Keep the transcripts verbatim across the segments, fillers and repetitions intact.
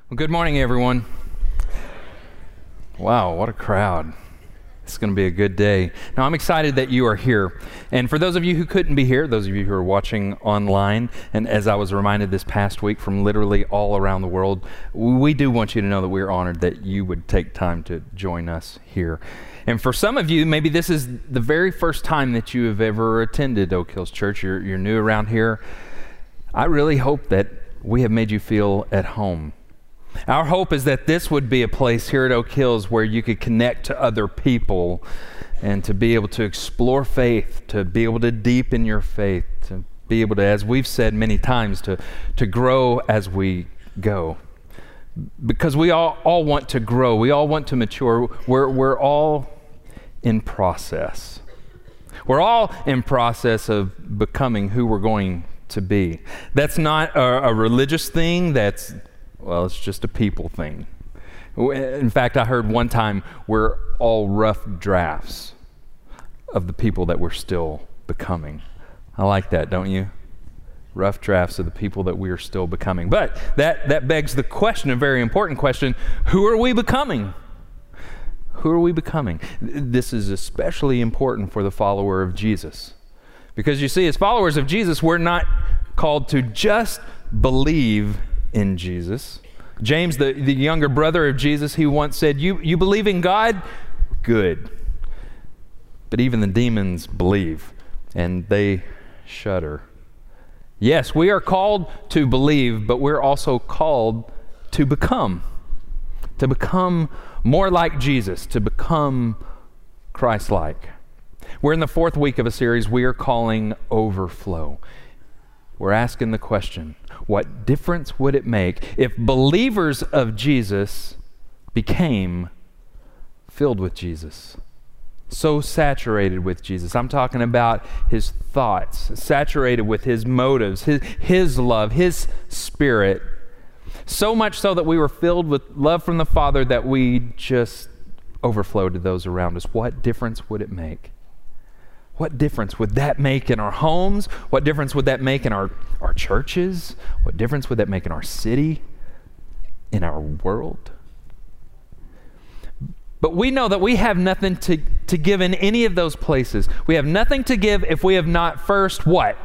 Well, good morning, everyone. Wow, what a crowd. It's going to be a good day. Now, I'm excited that you are here. And for those of you who couldn't be here, those of you who are watching online, and as I was reminded this past week from literally all around the world, we do want you to know that we're honored that you would take time to join us here. And for some of you, maybe this is the very first time that you have ever attended Oak Hills Church. You're, you're new around here. I really hope that we have made you feel at home. Our hope is that this would be a place here at Oak Hills where you could connect to other people and to be able to explore faith, to be able to deepen your faith, to be able to, as we've said many times, to, to grow as we go. Because we all, all want to grow. We all want to mature. We're, we're all in process. We're all in process of becoming who we're going to be. That's not a, a religious thing. That's Well, it's just a people thing. In fact, I heard one time we're all rough drafts of the people that we're still becoming. I like that, don't you? Rough drafts of the people that we are still becoming. But that, that begs the question, a very important question, who are we becoming? Who are we becoming? This is especially important for the follower of Jesus. Because you see, as followers of Jesus, we're not called to just believe in Jesus. James, the, the younger brother of Jesus, he once said, you, you believe in God? Good. But even the demons believe, and they shudder. Yes, we are called to believe, but we're also called to become. To become more like Jesus, to become Christ-like. We're in the fourth week of a series we are calling Overflow. We're asking the question, what difference would it make if believers of Jesus became filled with Jesus? So saturated with Jesus. I'm talking about his thoughts, saturated with his motives, his, his love, his spirit. So much so that we were filled with love from the Father that we just overflowed to those around us. What difference would it make? What difference would that make in our homes? What difference would that make in our, our churches? What difference would that make in our city, in our world? But we know that we have nothing to, to give in any of those places. We have nothing to give if we have not first what?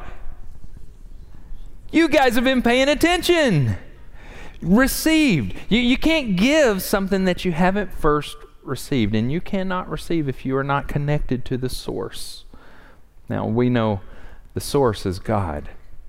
You guys have been paying attention. Received. You, you can't give something that you haven't first received, and you cannot receive if you are not connected to the source. Now, we know the source is God.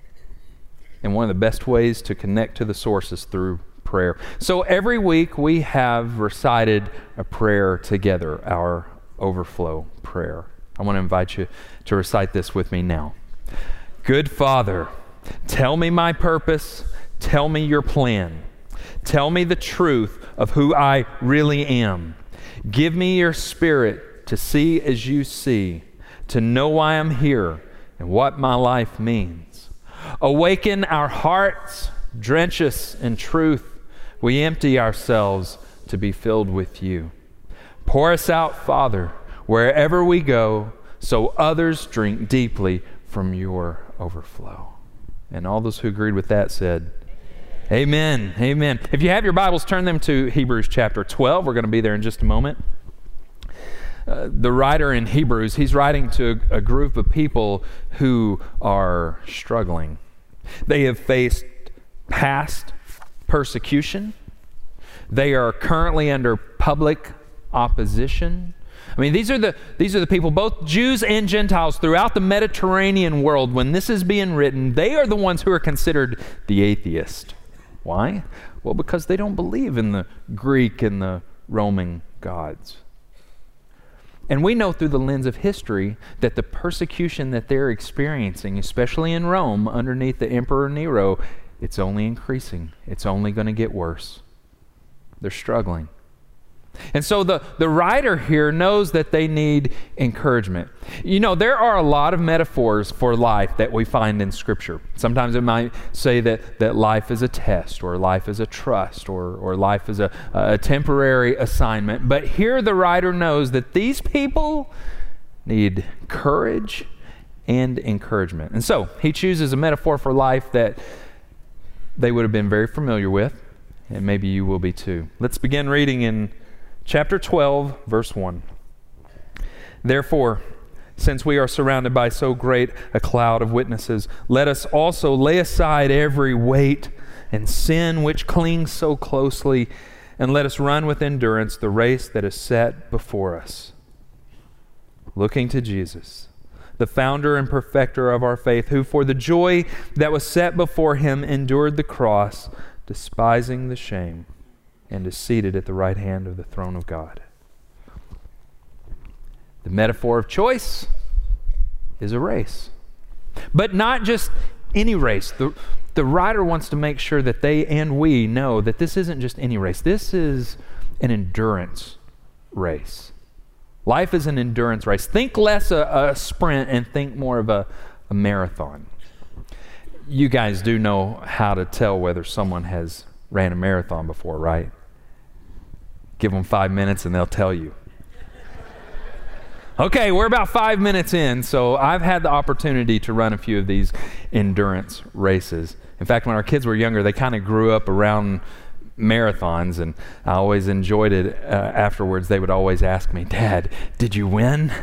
And one of the best ways to connect to the source is through prayer. So every week we have recited a prayer together, our overflow prayer. I want to invite you to recite this with me now. Good Father, tell me my purpose. Tell me your plan. Tell me the truth of who I really am. Give me your spirit to see as you see, to know why I'm here and what my life means. Awaken our hearts, drench us in truth. We empty ourselves to be filled with you. Pour us out, Father, wherever we go, so others drink deeply from your overflow. And all those who agreed with that said, Amen. Amen. If you have your Bibles, turn them to Hebrews chapter twelve. We're going to be there in just a moment. Uh, the writer in Hebrews, he's writing to a, a group of people who are struggling. They have faced past persecution. They are currently under public opposition. I mean, these are the these are the people, both Jews and Gentiles throughout the Mediterranean world. When this is being written, they are the ones who are considered the atheist. Why? Well, because they don't believe in the Greek and the Roman gods. And we know through the lens of history that the persecution that they're experiencing, especially in Rome underneath the Emperor Nero, it's only increasing. It's only going to get worse. They're struggling. And so the, the writer here knows that they need encouragement. You know, there are a lot of metaphors for life that we find in Scripture. Sometimes it might say that, that life is a test, or life is a trust, or, or life is a, a temporary assignment. But here the writer knows that these people need courage and encouragement. And so he chooses a metaphor for life that they would have been very familiar with. and maybe you will be too. Let's begin reading in chapter twelve, verse one. Therefore, since we are surrounded by so great a cloud of witnesses, let us also lay aside every weight and sin which clings so closely, and let us run with endurance the race that is set before us, looking to Jesus, the founder and perfecter of our faith, who for the joy that was set before him endured the cross, despising the shame, and is seated at the right hand of the throne of God. The metaphor of choice is a race. But not just any race. The, the writer wants to make sure that they and we know that this isn't just any race. This is an endurance race. Life is an endurance race. Think less a, a sprint and think more of a, a marathon. You guys do know how to tell whether someone has ran a marathon before, right? Give them five minutes and they'll tell you. Okay, we're about five minutes in, so I've had the opportunity to run a few of these endurance races. In fact, when our kids were younger, they kind of grew up around marathons, and I always enjoyed it. Uh, afterwards, they would always ask me, "Dad, did you win?"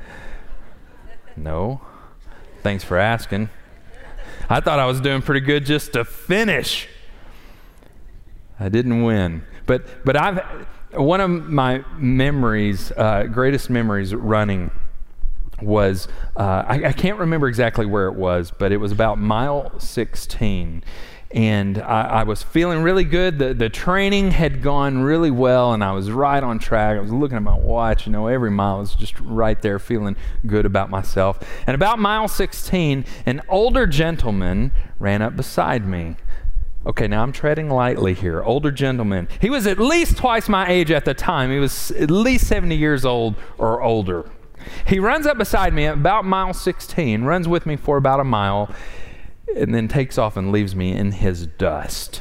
No. Thanks for asking. I thought I was doing pretty good just to finish. I didn't win. But but I've one of my memories, uh, greatest memories running was, uh, I, I can't remember exactly where it was, but it was about mile sixteen. And I, I was feeling really good. The, the training had gone really well, and I was right on track. I was looking at my watch, you know, every mile I was just right there feeling good about myself. And about mile sixteen, an older gentleman ran up beside me. Okay, now I'm treading lightly here. Older gentleman. He was at least twice my age at the time. He was at least seventy years old or older. He runs up beside me at about mile sixteen, runs with me for about a mile, and then takes off and leaves me in his dust.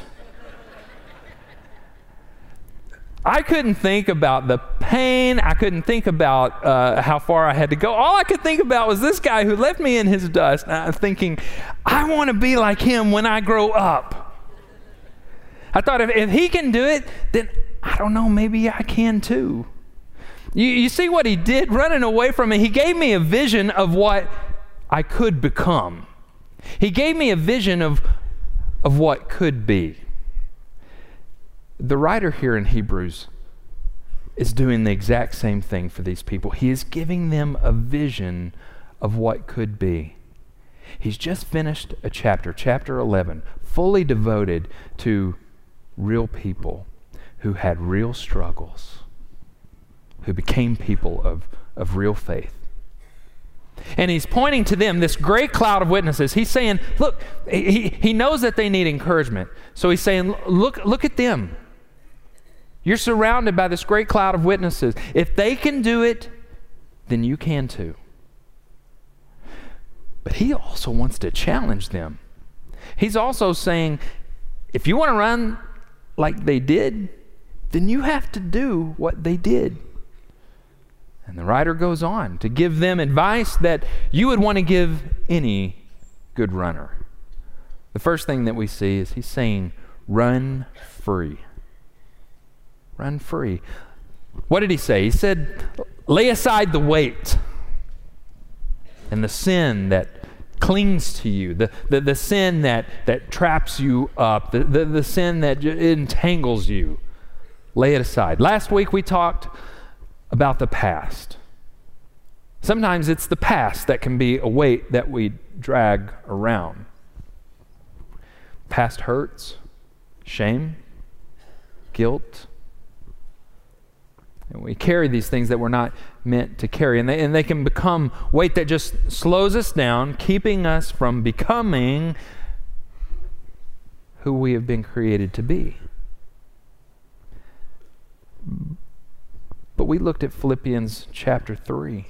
I couldn't think about the pain. I couldn't think about uh, how far I had to go. All I could think about was this guy who left me in his dust. And I'm thinking, I want to be like him when I grow up. I thought if, if he can do it, then I don't know, maybe I can too. You, you see what he did running away from me? He gave me a vision of what I could become. He gave me a vision of, of what could be. The writer here in Hebrews is doing the exact same thing for these people. He is giving them a vision of what could be. He's just finished a chapter, chapter eleven, fully devoted to real people who had real struggles, who became people of, of real faith. And he's pointing to them, this great cloud of witnesses. He's saying, look, he, he knows that they need encouragement. So he's saying, look, look at them. You're surrounded by this great cloud of witnesses. If they can do it, then you can too. But he also wants to challenge them. He's also saying, if you want to run like they did, then you have to do what they did. And the writer goes on to give them advice that you would want to give any good runner. The first thing that we see is he's saying, run free. Run free. What did he say? He said, lay aside the weight and the sin that clings to you, the, the, the sin that, that traps you up, the, the, the sin that entangles you. Lay it aside. Last week we talked about the past. Sometimes it's the past that can be a weight that we drag around. Past hurts, shame, guilt. And we carry these things that we're not meant to carry. And they, and they can become weight that just slows us down, keeping us from becoming who we have been created to be. But we looked at Philippians chapter three,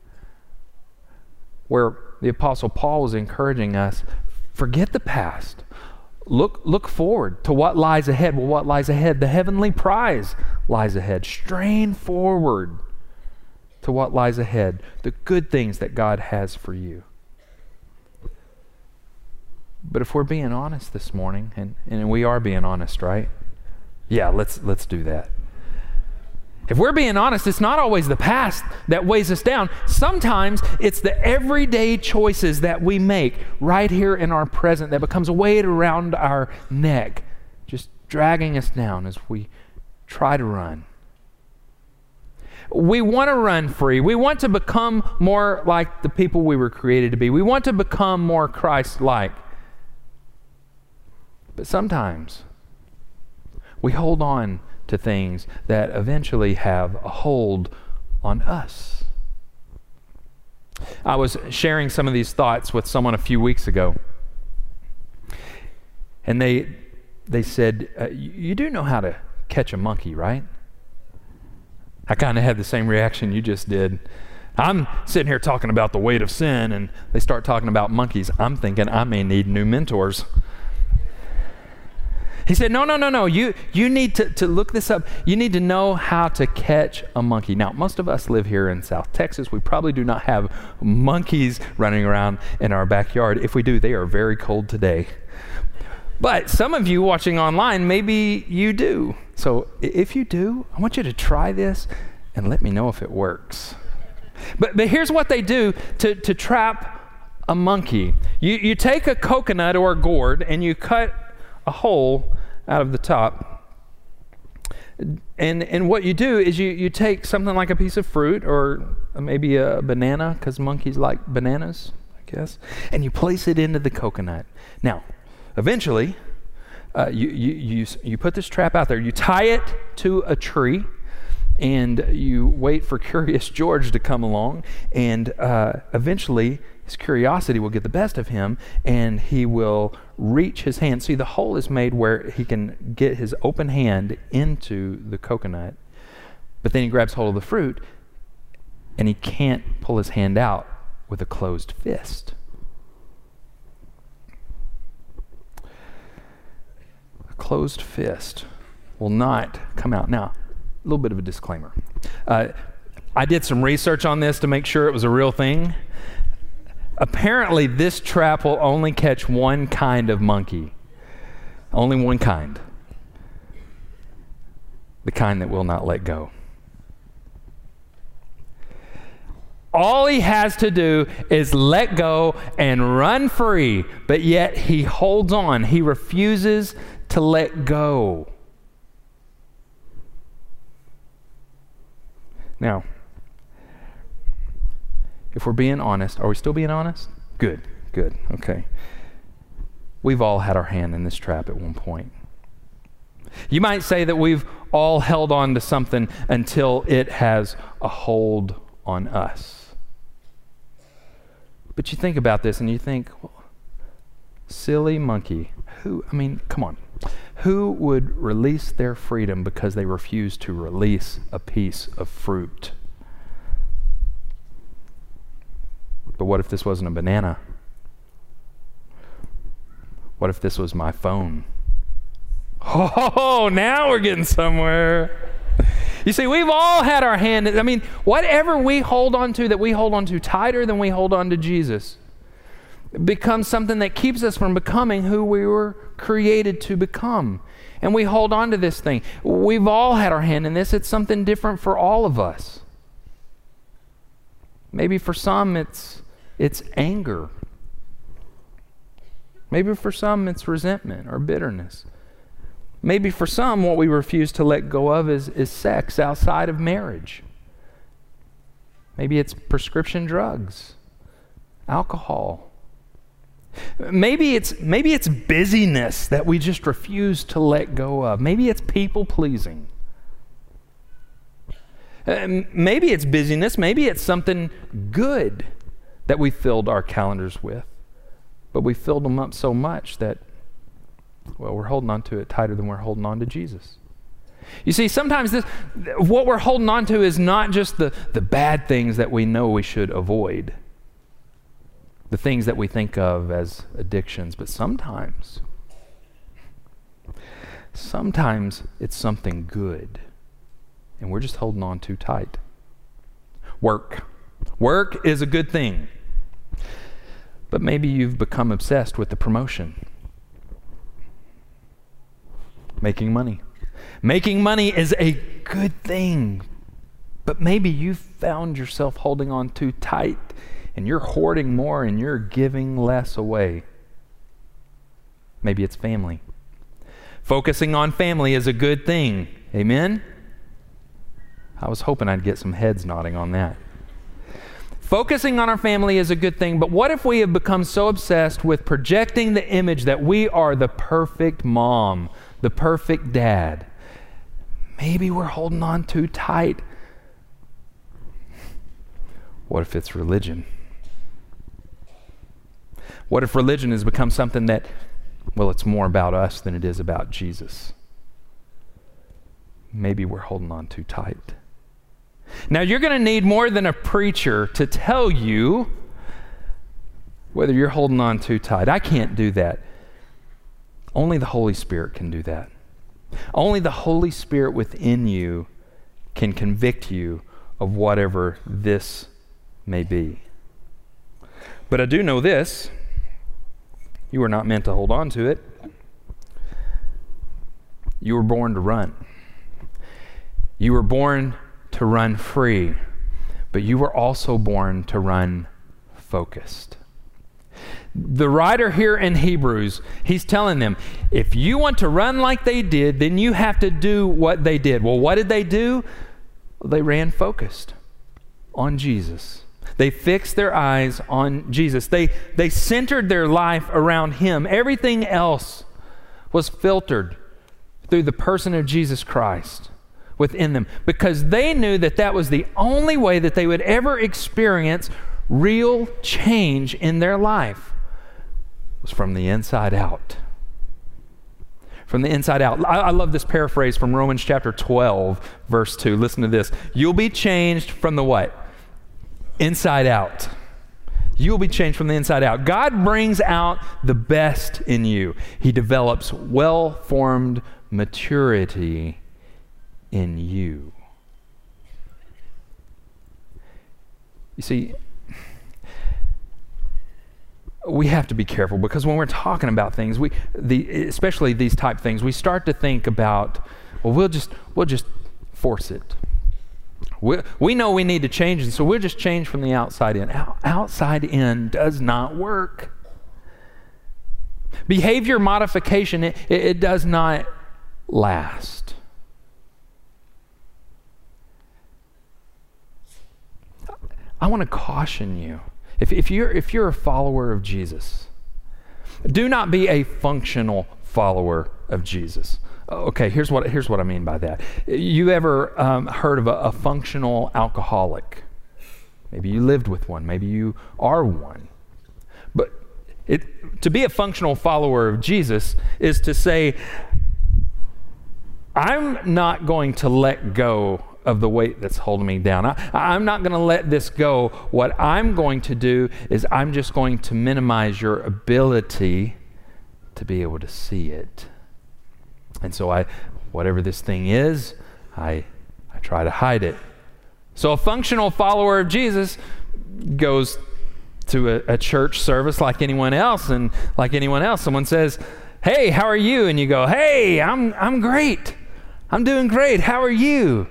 where the Apostle Paul was encouraging us, forget the past. Look, look forward to what lies ahead. Well, what lies ahead? The heavenly prize lies ahead. Strain forward to what lies ahead, the good things that God has for you. But if we're being honest this morning, and, and we are being honest, right? Yeah, let's let's do that. If we're being honest, it's not always the past that weighs us down. Sometimes it's the everyday choices that we make right here in our present that becomes a weight around our neck, just dragging us down as we try to run. We want to run free. We want to become more like the people we were created to be. We want to become more Christ-like. But sometimes we hold on to things that eventually have a hold on us. I was sharing some of these thoughts with someone a few weeks ago, and they they said, uh, you do know how to catch a monkey, right? I kind of had the same reaction you just did. I'm sitting here talking about the weight of sin, and they start talking about monkeys. I'm thinking I may need new mentors. He said, no, no, no, no. You you need to, to look this up. You need to know how to catch a monkey. Now, most of us live here in South Texas. We probably do not have monkeys running around in our backyard. If we do, they are very cold today. But some of you watching online, maybe you do. So if you do, I want you to try this and let me know if it works. But but here's what they do to, to trap a monkey. You you take a coconut or a gourd and you cut a hole out of the top. And and what you do is you, you take something like a piece of fruit or maybe a banana, because monkeys like bananas, I guess, and you place it into the coconut. Now, eventually, uh, you, you, you, you put this trap out there. You tie it to a tree, and you wait for Curious George to come along, and uh, eventually his curiosity will get the best of him, and he will reach his hand. See, the hole is made where he can get his open hand into the coconut, but then he grabs hold of the fruit, and he can't pull his hand out with a closed fist. A closed fist will not come out. Now, a little bit of a disclaimer. Uh, I did some research on this to make sure it was a real thing. Apparently, this trap will only catch one kind of monkey. Only one kind. The kind that will not let go. All he has to do is let go and run free, but yet he holds on. He refuses to let go. Now, if we're being honest, are we still being honest? Good, good, okay. We've all had our hand in this trap at one point. You might say that we've all held on to something until it has a hold on us. But you think about this and you think, well, silly monkey. Who, I mean, come on. Who would release their freedom because they refuse to release a piece of fruit? But what if this wasn't a banana? What if this was my phone? Oh, now we're getting somewhere. You see, we've all had our hand. I mean, whatever we hold on to that we hold on to tighter than we hold on to Jesus becomes something that keeps us from becoming who we were created to become. And we hold on to this thing. We've all had our hand in this. It's something different for all of us. Maybe for some it's it's anger. Maybe for some it's resentment or bitterness. Maybe for some what we refuse to let go of is, is sex outside of marriage. Maybe it's prescription drugs, alcohol. Maybe it's maybe it's busyness that we just refuse to let go of. Maybe it's people pleasing. Uh, maybe it's busyness. Maybe it's something good that we filled our calendars with. But we filled them up so much that, well, we're holding on to it tighter than we're holding on to Jesus. You see, sometimes this, what we're holding on to is not just the, the bad things that we know we should avoid, the things that we think of as addictions, but sometimes, sometimes it's something good. And we're just holding on too tight. Work. Work is a good thing. But maybe you've become obsessed with the promotion. Making money. Making money is a good thing, but maybe you've found yourself holding on too tight and you're hoarding more and you're giving less away. Maybe it's family. Focusing on family is a good thing. Amen? I was hoping I'd get some heads nodding on that. Focusing on our family is a good thing, but what if we have become so obsessed with projecting the image that we are the perfect mom, the perfect dad? Maybe we're holding on too tight. What if it's religion? What if religion has become something that, well, it's more about us than it is about Jesus? Maybe we're holding on too tight. Now, you're going to need more than a preacher to tell you whether you're holding on too tight. I can't do that. Only the Holy Spirit can do that. Only the Holy Spirit within you can convict you of whatever this may be. But I do know this. You were not meant to hold on to it. You were born to run. You were born to run free, but you were also born to run focused. The writer here in Hebrews, he's telling them, if you want to run like they did, then you have to do what they did. Well, what did they do? Well, they ran focused on Jesus. They fixed their eyes on Jesus. They, they centered their life around Him. Everything else was filtered through the person of Jesus Christ within them, because they knew that that was the only way that they would ever experience real change in their life, was from the inside out. From the inside out. I, I love this paraphrase from Romans chapter twelve, verse two. Listen to this. You'll be changed from the what? Inside out. You'll be changed from the inside out. God brings out the best in you. He develops well-formed maturity in you. You see, we have to be careful, because when we're talking about things, we, the, especially these type things, we start to think about, well, we'll just, we'll just force it. We, we know we need to change, and so we'll just change from the outside in. Out, outside in does not work. Behavior modification, it, it, it does not last. I want to caution you. If, if you're if you're a follower of Jesus, do not be a functional follower of Jesus. Okay, here's what here's what I mean by that. You ever um, heard of a, a functional alcoholic? Maybe you lived with one. Maybe you are one. But it, to be a functional follower of Jesus is to say, I'm not going to let go of the weight that's holding me down. I, I'm not going to let this go. What I'm going to do is I'm just going to minimize your ability to be able to see it. And so I, whatever this thing is, I, I try to hide it. So a functional follower of Jesus goes to a, a church service like anyone else, and like anyone else, someone says, "Hey, how are you?" And you go, "Hey, I'm I'm great. I'm doing great. How are you?"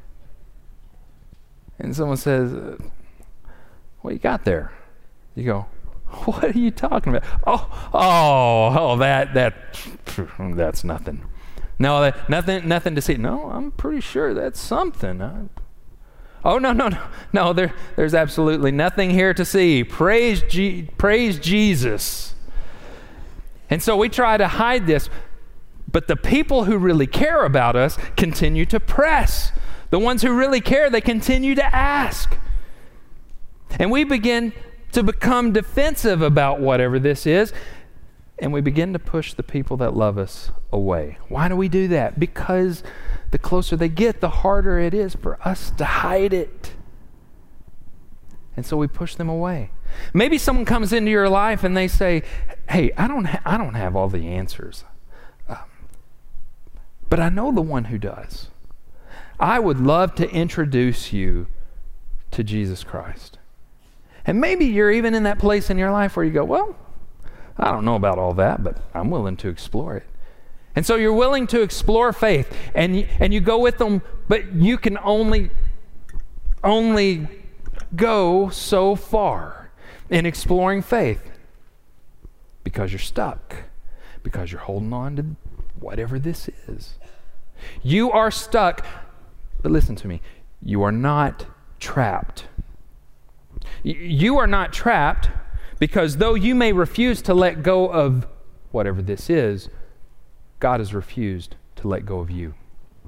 And someone says, "What you got there?" You go, "What are you talking about?" Oh, oh, oh, that that that's nothing. No, that, nothing, nothing to see. No, I'm pretty sure that's something. I, oh no, no, no, no. There, there's absolutely nothing here to see. Praise, G, praise Jesus. And so we try to hide this, but the people who really care about us continue to press. The ones who really care, they continue to ask. And we begin to become defensive about whatever this is, and we begin to push the people that love us away. Why do we do that? Because the closer they get, the harder it is for us to hide it. And so we push them away. Maybe someone comes into your life and they say, "Hey, I don't, ha- I don't have all the answers, um, but I know the one who does. I would love to introduce you to Jesus Christ." And maybe you're even in that place in your life where you go, "Well, I don't know about all that, but I'm willing to explore it." And so you're willing to explore faith, and you, and you go with them, but you can only, only go so far in exploring faith because you're stuck, because you're holding on to whatever this is. You are stuck, but listen to me, you are not trapped. You are not trapped because though you may refuse to let go of whatever this is, God has refused to let go of you.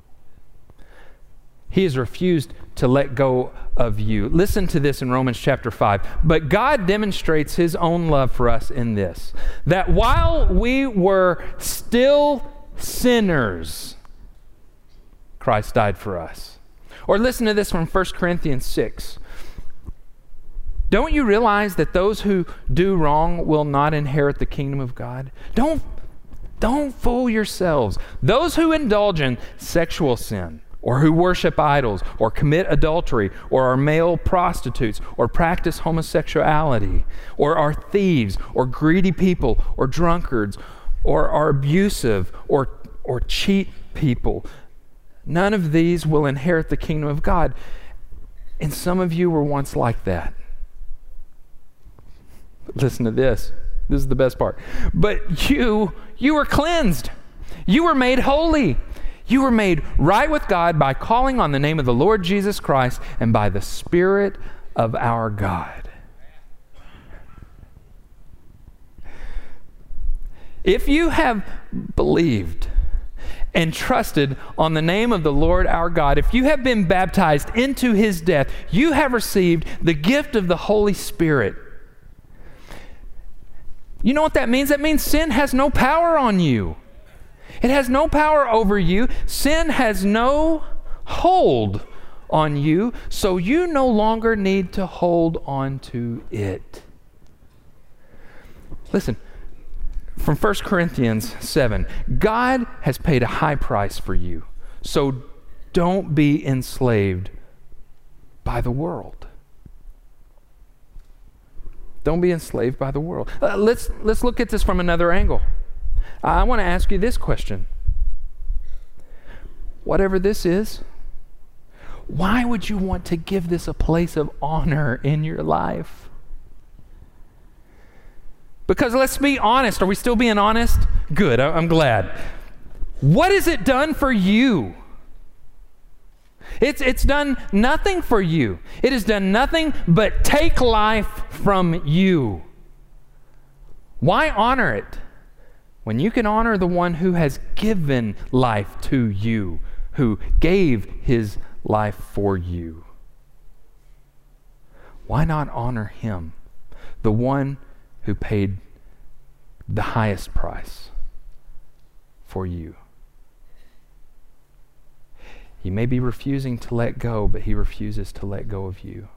He has refused to let go of you. Listen to this in Romans chapter five. But God demonstrates his own love for us in this, that while we were still sinners, Christ died for us. Or listen to this from First Corinthians six. Don't you realize that those who do wrong will not inherit the kingdom of God? Don't Don't fool yourselves. Those who indulge in sexual sin, or who worship idols, or commit adultery, or are male prostitutes, or practice homosexuality, or are thieves, or greedy people, or drunkards, or are abusive, or, or cheat people, none of these will inherit the kingdom of God. And some of you were once like that. Listen to this. This is the best part. But you, you were cleansed. You were made holy. You were made right with God by calling on the name of the Lord Jesus Christ and by the Spirit of our God. If you have believed and trusted on the name of the Lord our God, if you have been baptized into his death, you have received the gift of the Holy Spirit. You know what that means? That means sin has no power on you. It has no power over you. Sin has no hold on you, so you no longer need to hold on to it. Listen, from First Corinthians seven, God has paid a high price for you, so don't be enslaved by the world. Don't be enslaved by the world. Uh, let's, let's look at this from another angle. I want to ask you this question. Whatever this is, why would you want to give this a place of honor in your life? Because let's be honest. Are we still being honest? Good, I- I'm glad. What has it done for you? It's, it's done nothing for you. It has done nothing but take life from you. Why honor it when you can honor the one who has given life to you, who gave his life for you? Why not honor him, the one who paid the highest price for you? He may be refusing to let go, but he refuses to let go of you.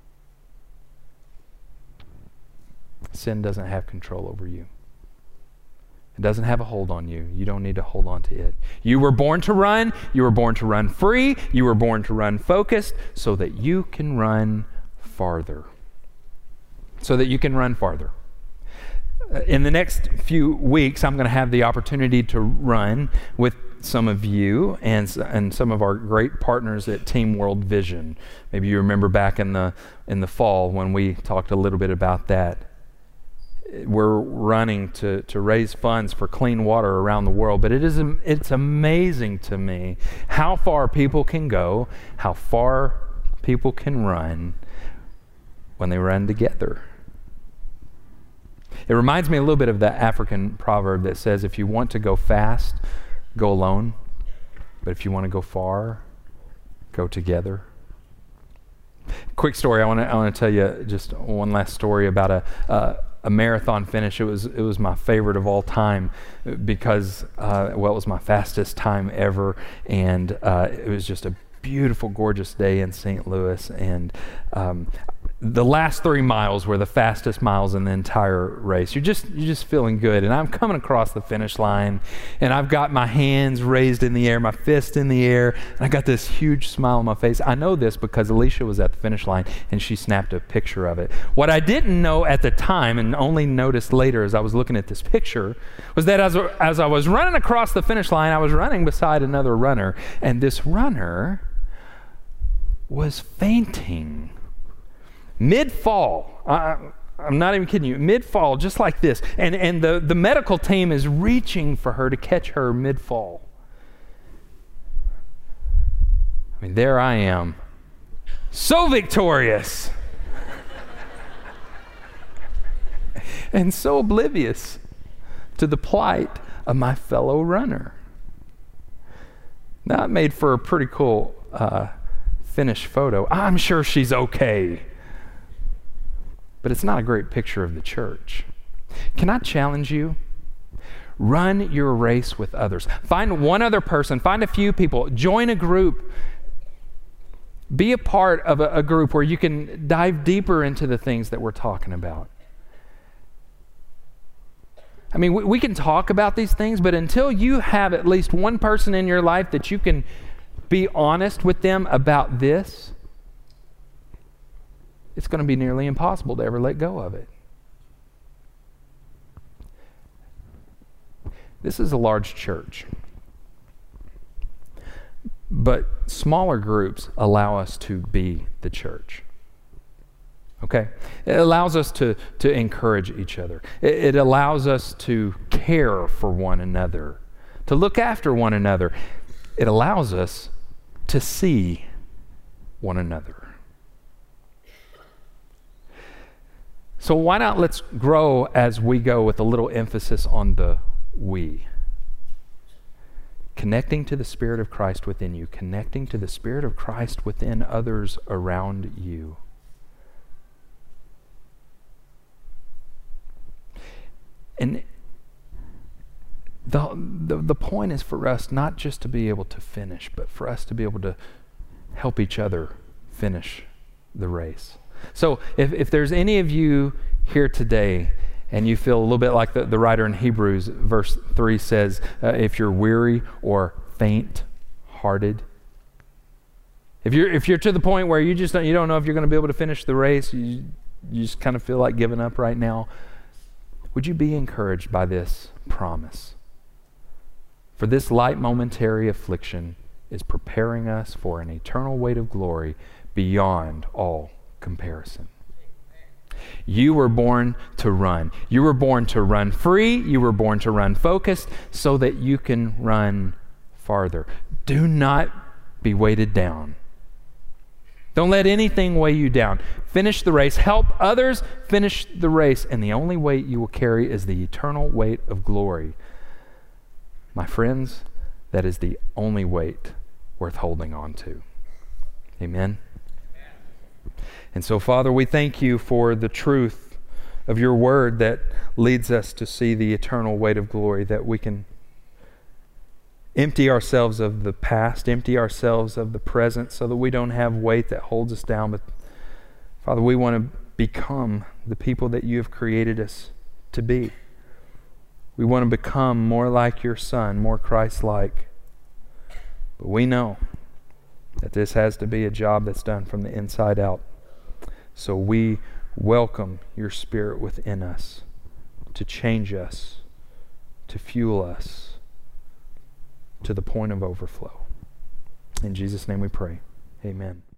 Sin doesn't have control over you. It doesn't have a hold on you. You don't need to hold on to it. You were born to run. You were born to run free. You were born to run focused so that you can run farther. So that you can run farther. In the next few weeks, I'm going to have the opportunity to run with some of you and and some of our great partners at Team World Vision. Maybe you remember back in the in the fall when we talked a little bit about that. We're running to to raise funds for clean water around the world, but it is it's amazing to me how far people can go, how far people can run when they run together. It reminds me a little bit of that African proverb that says, if you want to go fast, go alone, but if you want to go far, go together. Quick story. I want to I want to tell you just one last story about a uh, a marathon finish. It was it was my favorite of all time because uh, well, it was my fastest time ever, and uh, it was just a beautiful, gorgeous day in Saint Louis. And um, the last three miles were the fastest miles in the entire race. You're just you're just feeling good. And I'm coming across the finish line, and I've got my hands raised in the air, my fist in the air, and I got this huge smile on my face. I know this because Alicia was at the finish line, and she snapped a picture of it. What I didn't know at the time, and only noticed later as I was looking at this picture, was that as, as I was running across the finish line, I was running beside another runner, and this runner was fainting. Mid-fall, I, I'm not even kidding you, mid-fall, just like this. And, and the, the medical team is reaching for her to catch her mid-fall. I mean, there I am, so victorious and so oblivious to the plight of my fellow runner. Now, it made for a pretty cool uh, finish photo. I'm sure she's okay. But it's not a great picture of the church. Can I challenge you? Run your race with others. Find one other person, find a few people, join a group. Be a part of a, a group where you can dive deeper into the things that we're talking about. I mean, we, we can talk about these things, but until you have at least one person in your life that you can be honest with them about this, it's going to be nearly impossible to ever let go of it. This is a large church, but smaller groups allow us to be the church. Okay? It allows us to, to encourage each other. It, it allows us to care for one another, to look after one another. It allows us to see one another. So why not let's grow as we go with a little emphasis on the we. Connecting to the Spirit of Christ within you, connecting to the Spirit of Christ within others around you. And the, the, the point is for us not just to be able to finish, but for us to be able to help each other finish the race. So if, if there's any of you here today and you feel a little bit like the, the writer in Hebrews, verse three says, uh, if you're weary or faint-hearted, if you're if you're to the point where you just don't, you don't know if you're going to be able to finish the race, you, you just kind of feel like giving up right now, would you be encouraged by this promise? For this light momentary affliction is preparing us for an eternal weight of glory beyond all comparison. You were born to run. You were born to run free. You were born to run focused so that you can run farther. Do not be weighted down. Don't let anything weigh you down. Finish the race. Help others finish the race. And the only weight you will carry is the eternal weight of glory. My friends, that is the only weight worth holding on to. Amen. And so, Father, we thank you for the truth of your word that leads us to see the eternal weight of glory, that we can empty ourselves of the past, empty ourselves of the present so that we don't have weight that holds us down. But, Father, we want to become the people that you have created us to be. We want to become more like your Son, more Christ-like. But we know that this has to be a job that's done from the inside out. So we welcome your Spirit within us to change us, to fuel us to the point of overflow. In Jesus' name we pray. Amen.